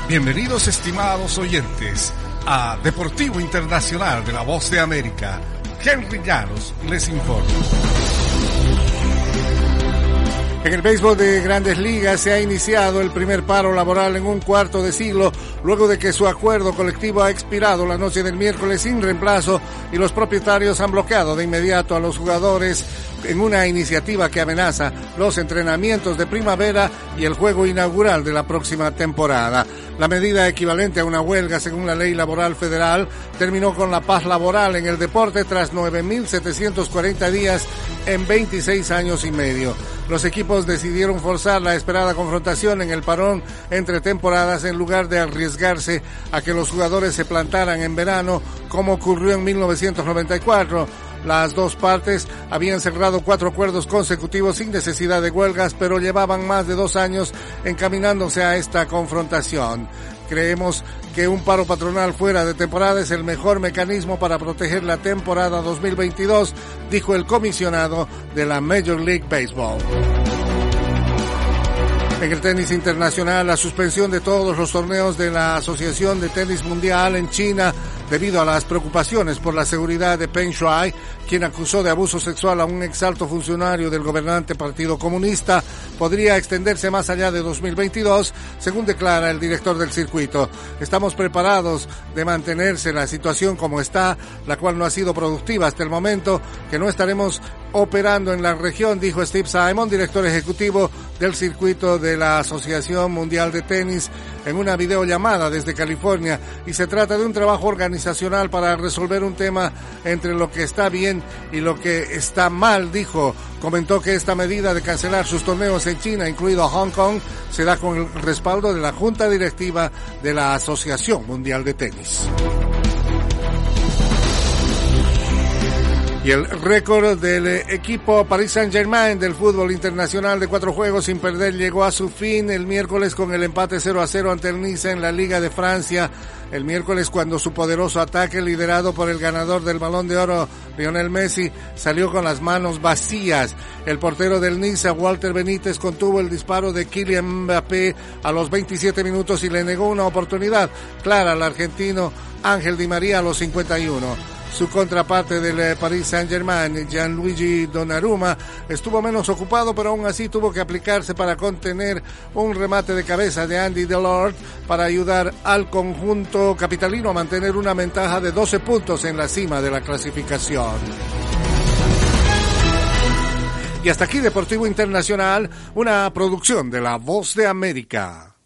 Bienvenidos, estimados oyentes, a Deportivo Internacional de la Voz de América. Henry Llanos les informa. En el béisbol de Grandes Ligas se ha iniciado el primer paro laboral en un cuarto de siglo, luego de que su acuerdo colectivo ha expirado la noche del miércoles sin reemplazo y los propietarios han bloqueado de inmediato a los jugadores en una iniciativa que amenaza los entrenamientos de primavera y el juego inaugural de la próxima temporada. La medida, equivalente a una huelga según la ley laboral federal, terminó con la paz laboral en el deporte tras 9.740 días en 26 años y medio. Los equipos decidieron forzar la esperada confrontación en el parón entre temporadas en lugar de arriesgarse a que los jugadores se plantaran en verano, como ocurrió en 1994. Las dos partes habían cerrado 4 acuerdos consecutivos sin necesidad de huelgas, pero llevaban más de 2 años encaminándose a esta confrontación. Creemos que un paro patronal fuera de temporada es el mejor mecanismo para proteger la temporada 2022, dijo el comisionado de la Major League Baseball. En el tenis internacional, la suspensión de todos los torneos de la Asociación de Tenis Mundial en China debido a las preocupaciones por la seguridad de Peng Shuai, quien acusó de abuso sexual a un exalto funcionario del gobernante Partido Comunista, podría extenderse más allá de 2022, según declara el director del circuito. Estamos preparados de mantenerse la situación como está, la cual no ha sido productiva hasta el momento, que no estaremos operando en la región, dijo Steve Simon, director ejecutivo del circuito de la Asociación Mundial de Tenis, en una videollamada desde California, y se trata de un trabajo organizacional para resolver un tema entre lo que está bien y lo que está mal, dijo. Comentó que esta medida de cancelar sus torneos en China, incluido Hong Kong, se da con el respaldo de la Junta Directiva de la Asociación Mundial de Tenis. Y el récord del equipo Paris Saint-Germain del fútbol internacional de 4 juegos sin perder llegó a su fin el miércoles con el empate 0-0 ante el Niza en la Liga de Francia. El miércoles, cuando su poderoso ataque, liderado por el ganador del Balón de Oro, Lionel Messi, salió con las manos vacías. El portero del Niza, Walter Benítez, contuvo el disparo de Kylian Mbappé a los 27 minutos y le negó una oportunidad clara al argentino Ángel Di María a los 51. Su contraparte del Paris Saint-Germain, Gianluigi Donnarumma, estuvo menos ocupado, pero aún así tuvo que aplicarse para contener un remate de cabeza de Andy Delort para ayudar al conjunto capitalino a mantener una ventaja de 12 puntos en la cima de la clasificación. Y hasta aquí Deportivo Internacional, una producción de La Voz de América.